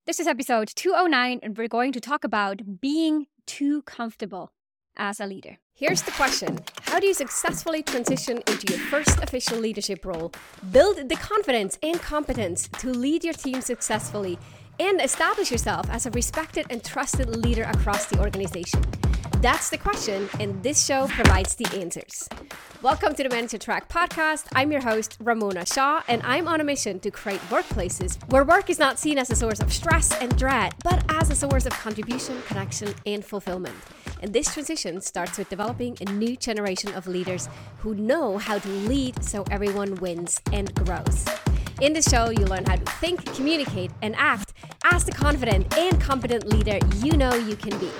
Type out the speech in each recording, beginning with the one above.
This is episode 209, and we're going to talk about being too comfortable as a leader. Here's the question. How do you successfully transition into your first official leadership role, build the confidence and competence to lead your team successfully, and establish yourself as a respected and trusted leader across the organization? That's the question, and this show provides the answers. Welcome to the Manager Track podcast. I'm your host, Ramona Shaw, and I'm on a mission to create workplaces where work is not seen as a source of stress and dread, but as a source of contribution, connection, and fulfillment. And this transition starts with developing a new generation of leaders who know how to lead so everyone wins and grows. In this show, you learn how to think, communicate, and act as the confident and competent leader you know you can be.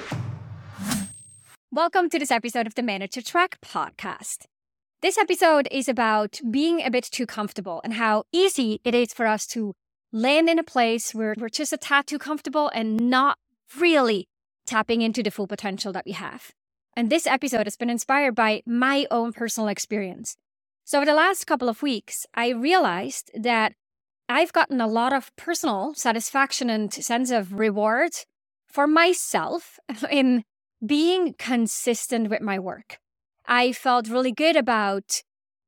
Welcome to this episode of the Manager Track podcast. This episode is about being a bit too comfortable and how easy it is for us to land in a place where we're just a tad too comfortable and not really tapping into the full potential that we have. And this episode has been inspired by my own personal experience. So over the last couple of weeks, I realized that I've gotten a lot of personal satisfaction and sense of reward for myself in being consistent with my work. I felt really good about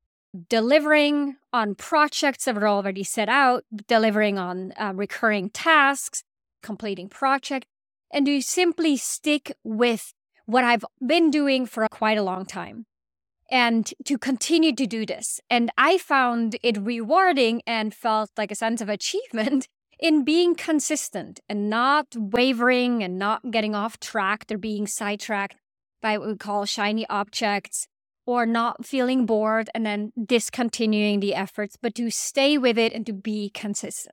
delivering on projects that were already set out, delivering on recurring tasks, completing projects, and to simply stick with what I've been doing for quite a long time and to continue to do this. And I found it rewarding and felt like a sense of achievement in being consistent and not wavering and not getting off track or being sidetracked by what we call shiny objects or not feeling bored and then discontinuing the efforts, but to stay with it and to be consistent.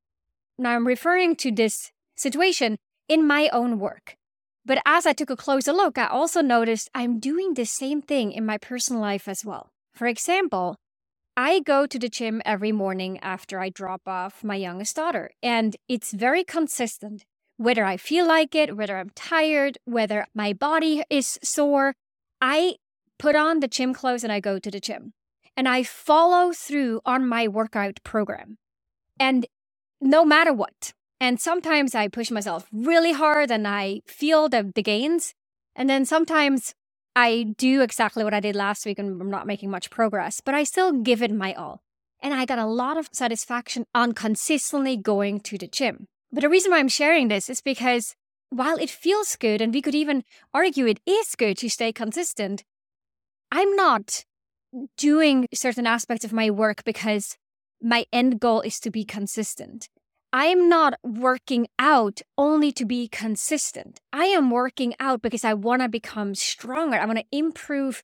Now, I'm referring to this situation in my own work. But as I took a closer look, I also noticed I'm doing the same thing in my personal life as well. For example, I go to the gym every morning after I drop off my youngest daughter, and it's very consistent. Whether I feel like it, whether I'm tired, whether my body is sore, I put on the gym clothes and I go to the gym. And I follow through on my workout program. And no matter what. And sometimes I push myself really hard and I feel the gains. And then sometimes I do exactly what I did last week and I'm not making much progress, but I still give it my all. And I got a lot of satisfaction on consistently going to the gym. But the reason why I'm sharing this is because while it feels good, and we could even argue it is good to stay consistent, I'm not doing certain aspects of my work because my end goal is to be consistent. I'm not working out only to be consistent. I am working out because I want to become stronger. I want to improve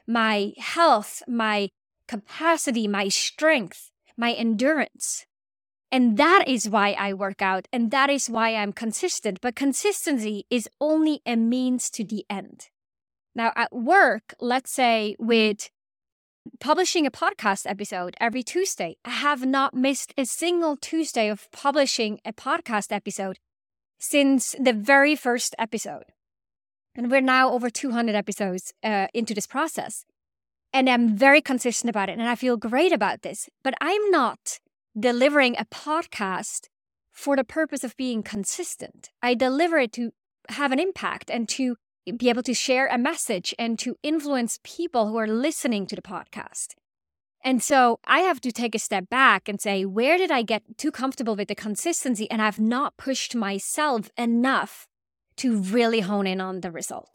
my health, my capacity, my strength, my endurance. And that is why I work out, and that is why I'm consistent. But consistency is only a means to the end. Now, at work, let's say with publishing a podcast episode every Tuesday, I have not missed a single Tuesday of publishing a podcast episode since the very first episode. And we're now over 200 episodes into this process. And I'm very consistent about it, and I feel great about this. But I'm not delivering a podcast for the purpose of being consistent. I deliver it to have an impact and to be able to share a message and to influence people who are listening to the podcast. And so I have to take a step back and say, where did I get too comfortable with the consistency and I've not pushed myself enough to really hone in on the result?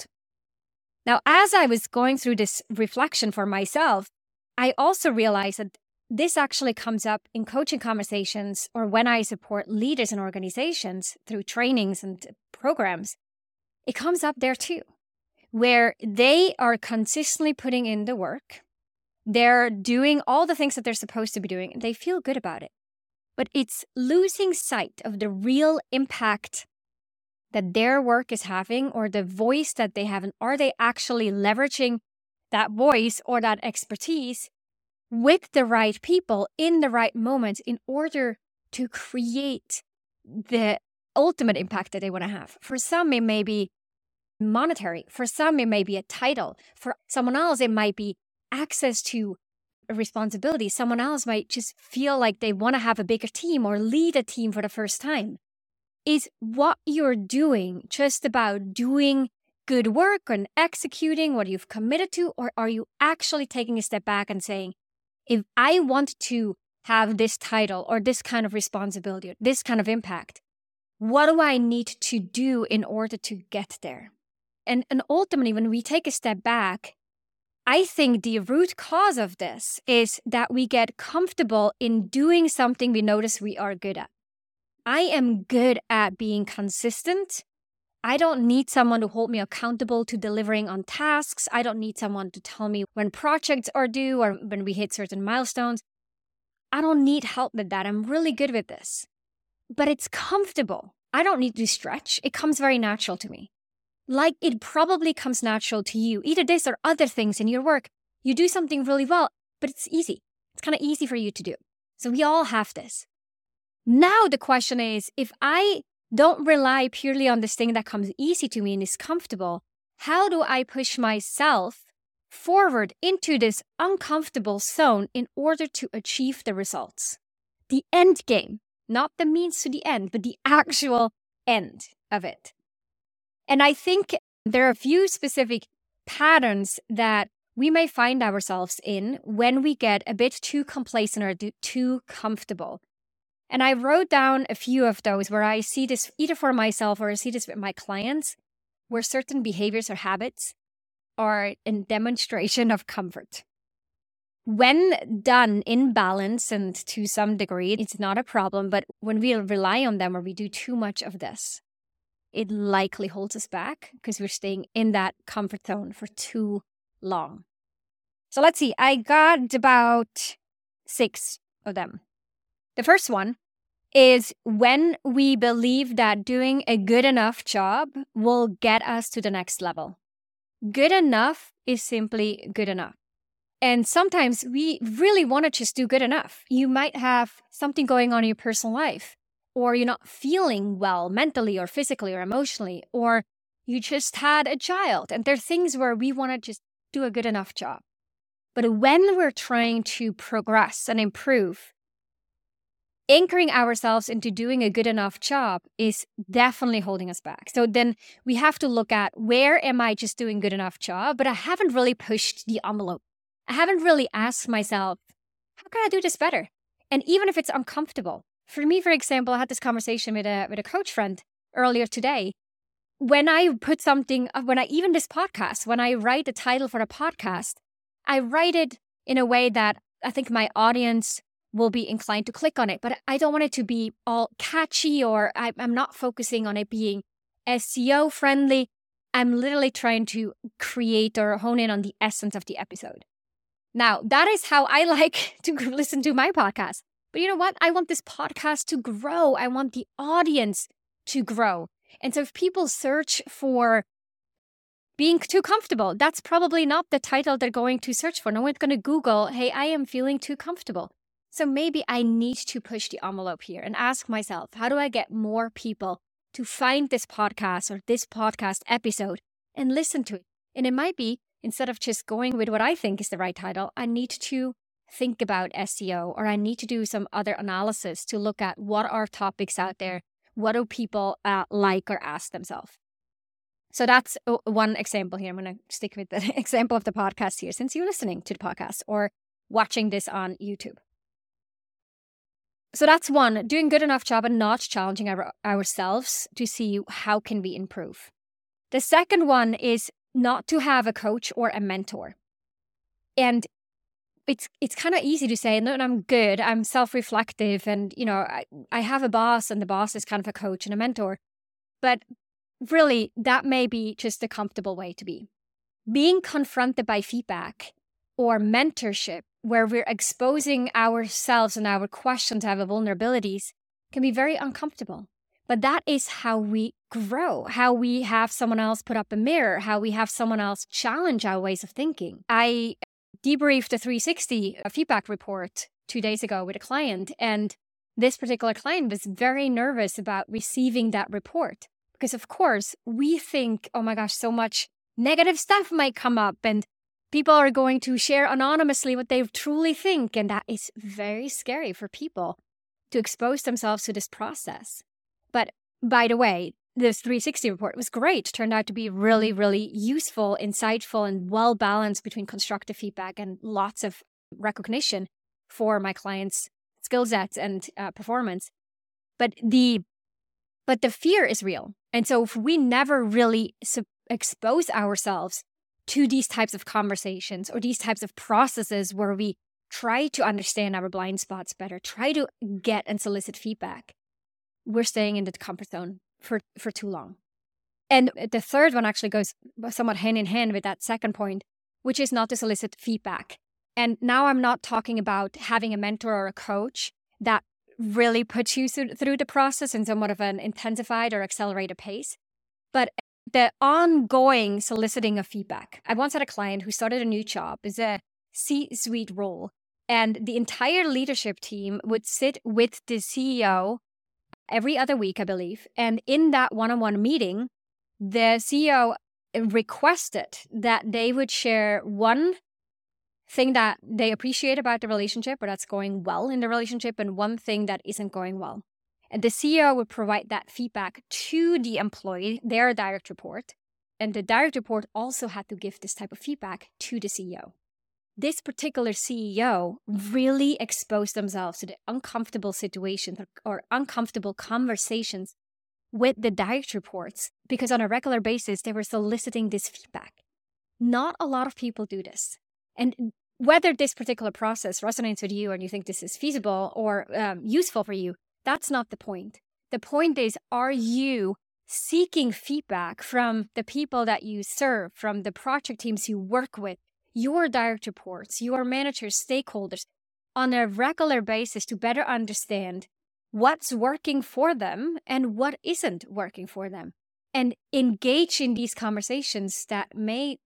Now, as I was going through this reflection for myself, I also realized that this actually comes up in coaching conversations or when I support leaders in organizations through trainings and programs. It comes up there too, where they are consistently putting in the work. They're doing all the things that they're supposed to be doing, and they feel good about it. But it's losing sight of the real impact that their work is having or the voice that they have. And are they actually leveraging that voice or that expertise with the right people in the right moment in order to create the ultimate impact that they want to have? For some, it may be monetary. For some, it may be a title. For someone else, it might be access to a responsibility. Someone else might just feel like they want to have a bigger team or lead a team for the first time. is what you're doing just about doing good work and executing what you've committed to? Or are you actually taking a step back and saying, if I want to have this title or this kind of responsibility or this kind of impact, what do I need to do in order to get there? And ultimately, when we take a step back, I think the root cause of this is that we get comfortable in doing something we notice we are good at. I am good at being consistent. I don't need someone to hold me accountable to delivering on tasks. I don't need someone to tell me when projects are due or when we hit certain milestones. I don't need help with that. I'm really good with this. But it's comfortable. I don't need to stretch. It comes very natural to me. Like it probably comes natural to you. Either this or other things in your work. You do something really well, but it's easy. It's kind of easy for you to do. So we all have this. Now the question is, if I don't rely purely on this thing that comes easy to me and is comfortable, how do I push myself forward into this uncomfortable zone in order to achieve the results? The end game, not the means to the end, but the actual end of it. And I think there are a few specific patterns that we may find ourselves in when we get a bit too complacent or too comfortable. And I wrote down a few of those where I see this either for myself or I see this with my clients, where certain behaviors or habits are a demonstration of comfort. When done in balance, and to some degree, it's not a problem, but when we rely on them or we do too much of this, it likely holds us back because we're staying in that comfort zone for too long. So let's see, I got about 6 of them. The first one is when we believe that doing a good enough job will get us to the next level. Good enough is simply good enough. And sometimes we really want to just do good enough. You might have something going on in your personal life, or you're not feeling well mentally or physically or emotionally, or you just had a child. And there are things where we want to just do a good enough job. But when we're trying to progress and improve, anchoring ourselves into doing a good enough job is definitely holding us back. So then we have to look at, where am I just doing good enough job, but I haven't really pushed the envelope. I haven't really asked myself, how can I do this better? And even if it's uncomfortable. For me, for example, I had this conversation with a coach friend earlier today. When I put something, even this podcast, when I write a title for a podcast, I write it in a way that I think my audience will be inclined to click on it. But I don't want it to be all catchy, or I'm not focusing on it being SEO friendly. I'm literally trying to create or hone in on the essence of the episode. Now, that is how I like to listen to my podcast. But you know what? I want this podcast to grow. I want the audience to grow. And so if people search for being too comfortable, that's probably not the title they're going to search for. No one's going to Google, hey, I am feeling too comfortable. So maybe I need to push the envelope here and ask myself, how do I get more people to find this podcast or this podcast episode and listen to it? And it might be, instead of just going with what I think is the right title, I need to think about SEO, or I need to do some other analysis to look at what are topics out there, what do people like or ask themselves. So that's one example here. I'm going to stick with the example of the podcast here, since you're listening to the podcast or watching this on YouTube. So that's one, doing good enough job and not challenging ourselves to see how can we improve. The second one is not to have a coach or a mentor. And it's kind of easy to say, no, I'm good, I'm self-reflective, and I have a boss, and the boss is kind of a coach and a mentor. But really, that may be just a comfortable way to be. Being confronted by feedback or mentorship, where we're exposing ourselves and our questions, our vulnerabilities, can be very uncomfortable. But that is how we grow, how we have someone else put up a mirror, how we have someone else challenge our ways of thinking. I debriefed a 360 feedback report 2 days ago with a client, and this particular client was very nervous about receiving that report. Because of course, we think, oh my gosh, so much negative stuff might come up, and people are going to share anonymously what they truly think. And that is very scary for people to expose themselves to this process. But by the way, this 360 report was great. Turned out to be really, really useful, insightful, and well balanced between constructive feedback and lots of recognition for my clients' skill sets and performance. But the fear is real. And so if we never really expose ourselves to these types of conversations or these types of processes where we try to understand our blind spots better, try to get and solicit feedback, we're staying in the comfort zone for too long. And the third one actually goes somewhat hand in hand with that second point, which is not to solicit feedback. And now I'm not talking about having a mentor or a coach that really puts you through the process in somewhat of an intensified or accelerated pace, but the ongoing soliciting of feedback. I once had a client who started a new job. It's a C-suite role, and the entire leadership team would sit with the CEO every other week, I believe. And in that one-on-one meeting, the CEO requested that they would share one thing that they appreciate about the relationship or that's going well in the relationship and one thing that isn't going well. And the CEO would provide that feedback to the employee, their direct report. And the direct report also had to give this type of feedback to the CEO. This particular CEO really exposed themselves to the uncomfortable situations or uncomfortable conversations with the direct reports because on a regular basis, they were soliciting this feedback. Not a lot of people do this. And whether this particular process resonates with you and you think this is feasible or useful for you, that's not the point. The point is, are you seeking feedback from the people that you serve, from the project teams you work with, your direct reports, your managers, stakeholders, on a regular basis to better understand what's working for them and what isn't working for them, and engage in these conversations that may,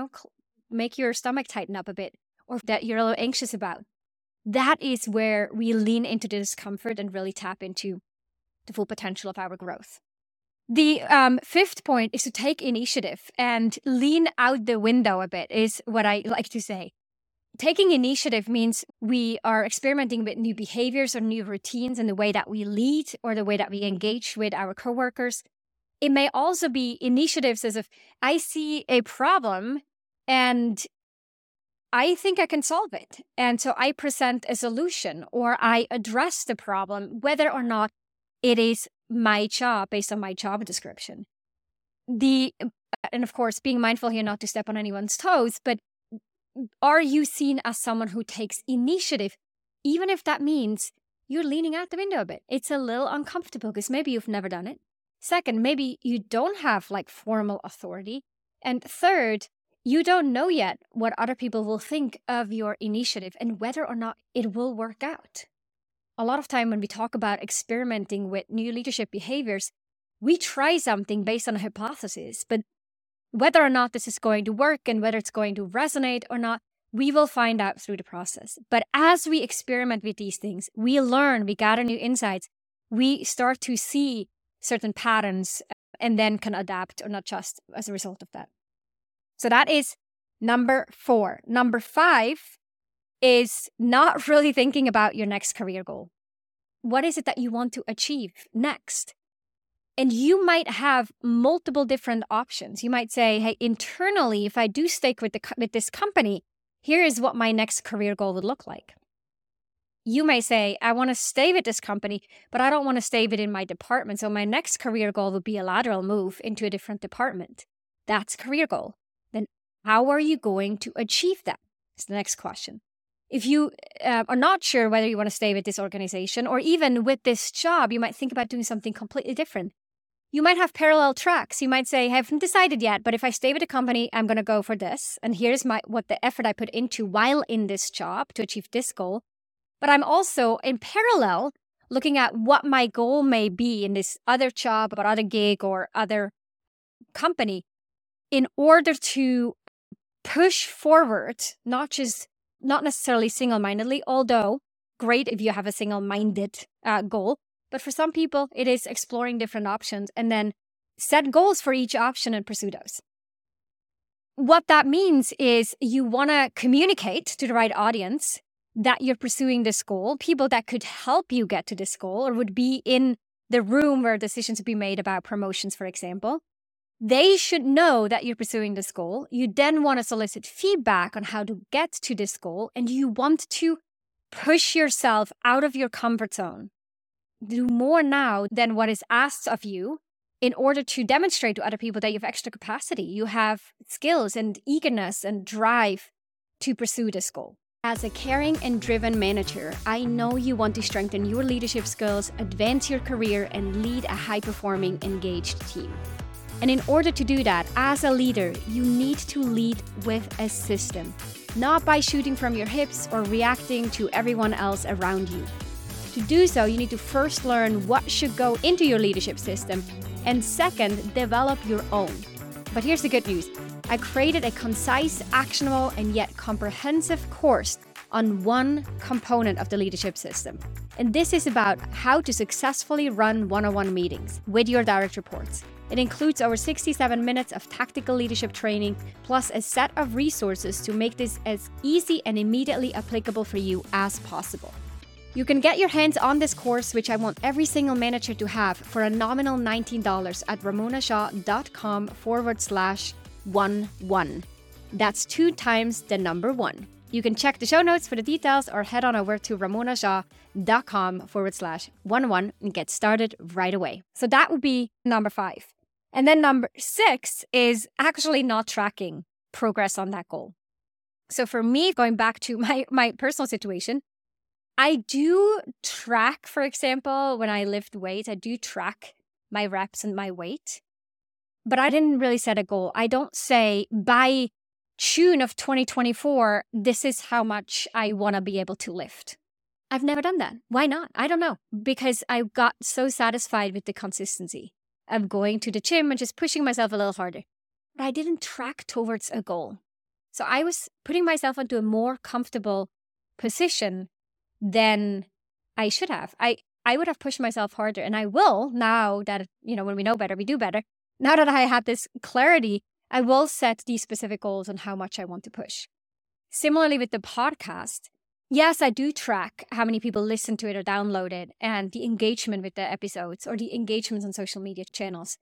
make your stomach tighten up a bit or that you're a little anxious about. That is where we lean into the discomfort and really tap into the full potential of our growth. The fifth point is to take initiative and lean out the window a bit, is what I like to say. Taking initiative means we are experimenting with new behaviors or new routines in the way that we lead or the way that we engage with our coworkers. It may also be initiatives as if I see a problem and I think I can solve it. And so I present a solution or I address the problem, whether or not it is my job based on my job description. And of course, being mindful here not to step on anyone's toes, but are you seen as someone who takes initiative, even if that means you're leaning out the window a bit? It's a little uncomfortable because maybe you've never done it. Second, maybe you don't have formal authority. And third, you don't know yet what other people will think of your initiative and whether or not it will work out. A lot of time when we talk about experimenting with new leadership behaviors, we try something based on a hypothesis, but whether or not this is going to work and whether it's going to resonate or not, we will find out through the process. But as we experiment with these things, we learn, we gather new insights, we start to see certain patterns and then can adapt or not just as a result of that. So that is number 4. Number 5 is not really thinking about your next career goal. What is it that you want to achieve next? And you might have multiple different options. You might say, hey, internally, if I do stick with this company, here is what my next career goal would look like. You may say, I want to stay with this company, but I don't want to stay within my department. So my next career goal would be a lateral move into a different department. That's a career goal. Then how are you going to achieve that? That's the next question. If you are not sure whether you want to stay with this organization or even with this job, you might think about doing something completely different. You might have parallel tracks. You might say, I haven't decided yet, but if I stay with the company, I'm going to go for this. And here's what the effort I put into while in this job to achieve this goal. But I'm also in parallel looking at what my goal may be in this other job or other gig or other company in order to push forward, not necessarily single-mindedly, although great if you have a single-minded goal. But for some people, it is exploring different options and then set goals for each option and pursue those. What that means is you want to communicate to the right audience that you're pursuing this goal, people that could help you get to this goal or would be in the room where decisions will be made about promotions, for example. They should know that you're pursuing this goal. You then want to solicit feedback on how to get to this goal, and you want to push yourself out of your comfort zone. Do more now than what is asked of you in order to demonstrate to other people that you have extra capacity. You have skills and eagerness and drive to pursue this goal. As a caring and driven manager, I know you want to strengthen your leadership skills, advance your career, and lead a high-performing, engaged team. And in order to do that, as a leader, you need to lead with a system, not by shooting from your hips or reacting to everyone else around you. To do so, you need to first learn what should go into your leadership system, and second, develop your own. But here's the good news. I created a concise, actionable, and yet comprehensive course on one component of the leadership system. And this is about how to successfully run one-on-one meetings with your direct reports. It includes over 67 minutes of tactical leadership training, plus a set of resources to make this as easy and immediately applicable for you as possible. You can get your hands on this course, which I want every single manager to have, for a nominal $19 at ramonashaw.com/11. That's 2 times the number 1. You can check the show notes for the details or head on over to ramonashaw.com/11 and get started right away. So that would be number 5. And then number 6 is actually not tracking progress on that goal. So for me, going back to my personal situation, I do track, for example, when I lift weights, I do track my reps and my weight, but I didn't really set a goal. I don't say by June of 2024, this is how much I want to be able to lift. I've never done that. Why not? I don't know. Because I got so satisfied with the consistency of going to the gym and just pushing myself a little harder. But I didn't track towards a goal. So I was putting myself into a more comfortable position than I should have. I would have pushed myself harder, and I will now that, when we know better, we do better. Now that I have this clarity, I will set these specific goals on how much I want to push. Similarly with the podcast, yes, I do track how many people listen to it or download it and the engagement with the episodes or the engagements on social media channels.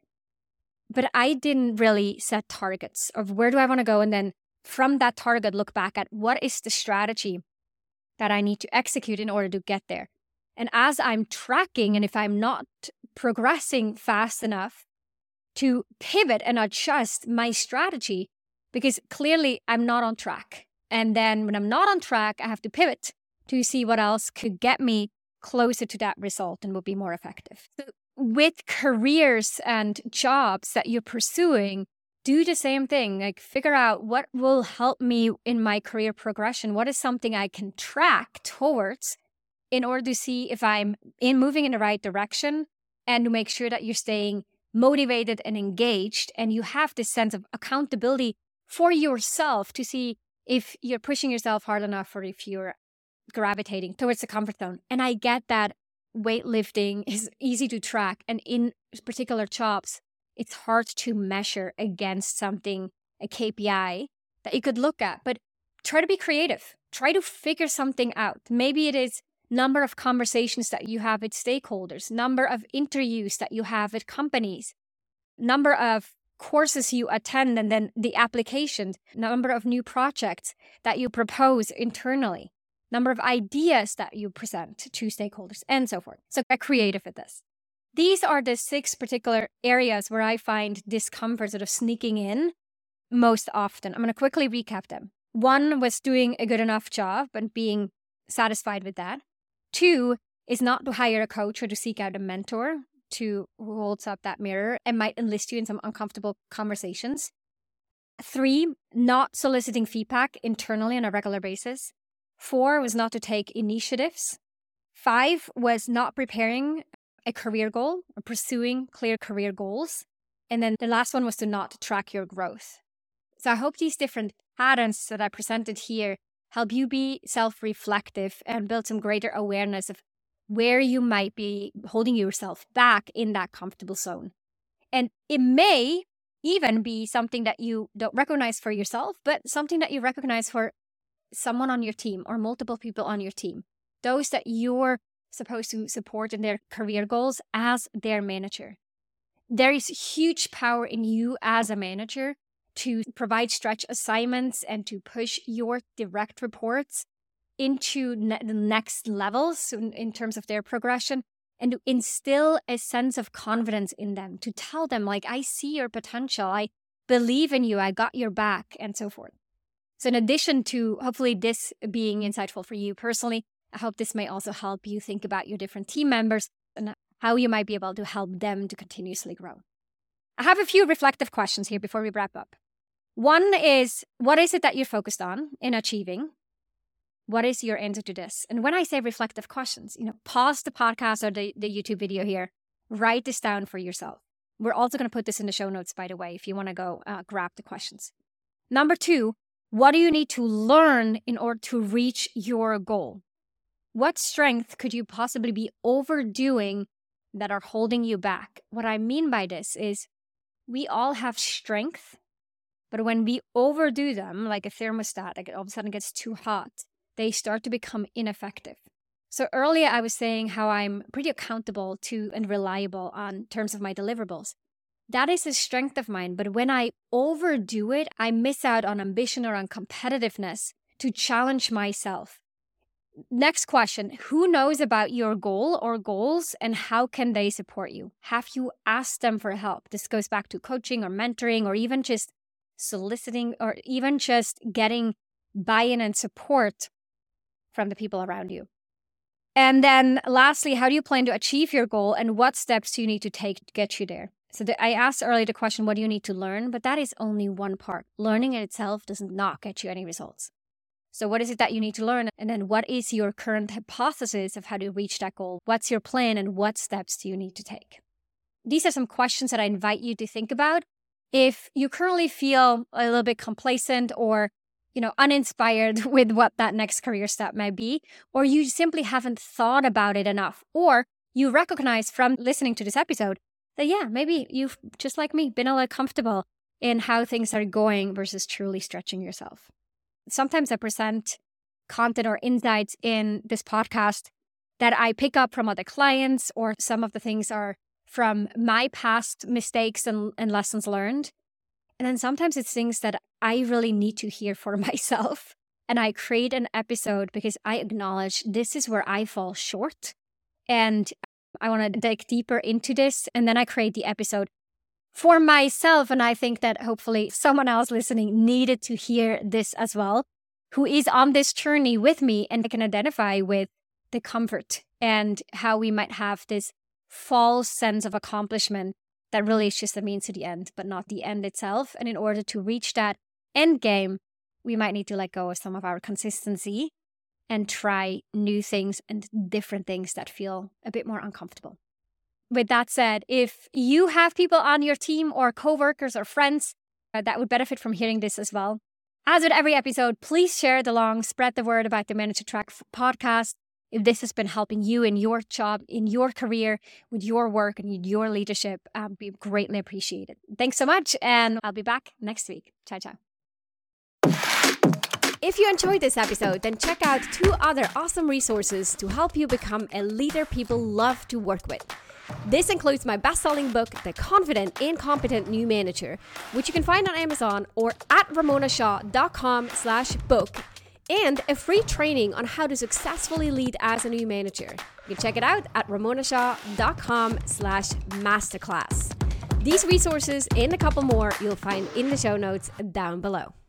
But I didn't really set targets of where do I want to go, and then from that target, look back at what is the strategy that I need to execute in order to get there. And as I'm tracking, and if I'm not progressing fast enough to pivot and adjust my strategy, because clearly I'm not on track. And then when I'm not on track, I have to pivot to see what else could get me closer to that result and will be more effective. So with careers and jobs that you're pursuing, do the same thing. Like, figure out what will help me in my career progression. What is something I can track towards in order to see if I'm moving in the right direction, and to make sure that you're staying motivated and engaged, and you have this sense of accountability for yourself to see if you're pushing yourself hard enough or if you're gravitating towards the comfort zone. And I get that weightlifting is easy to track, and in particular jobs, it's hard to measure against something, a KPI that you could look at. But try to be creative. Try to figure something out. Maybe it is number of conversations that you have with stakeholders, number of interviews that you have with companies, number of courses you attend, and then the applications, number of new projects that you propose internally, number of ideas that you present to stakeholders, and so forth. So get creative with this. These are the 6 particular areas where I find discomfort sort of sneaking in most often. I'm going to quickly recap them. 1 was doing a good enough job and being satisfied with that. 2 is not to hire a coach or to seek out a mentor who holds up that mirror and might enlist you in some uncomfortable conversations. 3, not soliciting feedback internally on a regular basis. 4 was not to take initiatives. 5 was not preparing a career goal or pursuing clear career goals. And then the last one was to not track your growth. So I hope these different patterns that I presented here help you be self-reflective and build some greater awareness of where you might be holding yourself back in that comfortable zone. And it may even be something that you don't recognize for yourself, but something that you recognize for someone on your team or multiple people on your team. Those that you're supposed to support in their career goals as their manager. There is huge power in you as a manager to provide stretch assignments and to push your direct reports into the next levels in terms of their progression, and to instill a sense of confidence in them, to tell them, like, I see your potential, I believe in you, I got your back, and so forth. So in addition to hopefully this being insightful for you personally, I hope this may also help you think about your different team members and how you might be able to help them to continuously grow. I have a few reflective questions here before we wrap up. One is, what is it that you're focused on in achieving? What is your answer to this? And when I say reflective questions, pause the podcast or the YouTube video here, write this down for yourself. We're also going to put this in the show notes, by the way, if you want to go grab the questions. Number 2, what do you need to learn in order to reach your goal? What strength could you possibly be overdoing that are holding you back? What I mean by this is we all have strength, but when we overdo them, like a thermostat, like it all of a sudden gets too hot, they start to become ineffective. So earlier I was saying how I'm pretty accountable to and reliable on terms of my deliverables. That is a strength of mine, but when I overdo it, I miss out on ambition or on competitiveness to challenge myself. Next question, who knows about your goal or goals and how can they support you? Have you asked them for help? This goes back to coaching or mentoring or even just soliciting or even just getting buy-in and support from the people around you. And then lastly, how do you plan to achieve your goal and what steps do you need to take to get you there? So I asked earlier the question, what do you need to learn? But that is only one part. Learning in itself does not get you any results. So what is it that you need to learn? And then what is your current hypothesis of how to reach that goal? What's your plan and what steps do you need to take? These are some questions that I invite you to think about. If you currently feel a little bit complacent or uninspired with what that next career step might be, or you simply haven't thought about it enough, or you recognize from listening to this episode that, maybe you've, just like me, been a little comfortable in how things are going versus truly stretching yourself. Sometimes I present content or insights in this podcast that I pick up from other clients, or some of the things are from my past mistakes and lessons learned. And then sometimes it's things that I really need to hear for myself. And I create an episode because I acknowledge this is where I fall short. And I want to dig deeper into this. And then I create the episode for myself. And I think that hopefully someone else listening needed to hear this as well, who is on this journey with me and can identify with the comfort and how we might have this false sense of accomplishment that really is just a means to the end, but not the end itself. And in order to reach that end game, we might need to let go of some of our consistency and try new things and different things that feel a bit more uncomfortable. With that said, if you have people on your team or coworkers or friends that would benefit from hearing this as well, as with every episode, please share it along, spread the word about the Manage to Track podcast. If this has been helping you in your job, in your career, with your work and your leadership, we greatly appreciate it. Thanks so much, and I'll be back next week. Ciao, ciao. If you enjoyed this episode, then check out 2 other awesome resources to help you become a leader people love to work with. This includes my best-selling book, The Confident and Competent New Manager, which you can find on Amazon or at ramonashaw.com/book, and a free training on how to successfully lead as a new manager. You can check it out at ramonashaw.com/masterclass. These resources and a couple more you'll find in the show notes down below.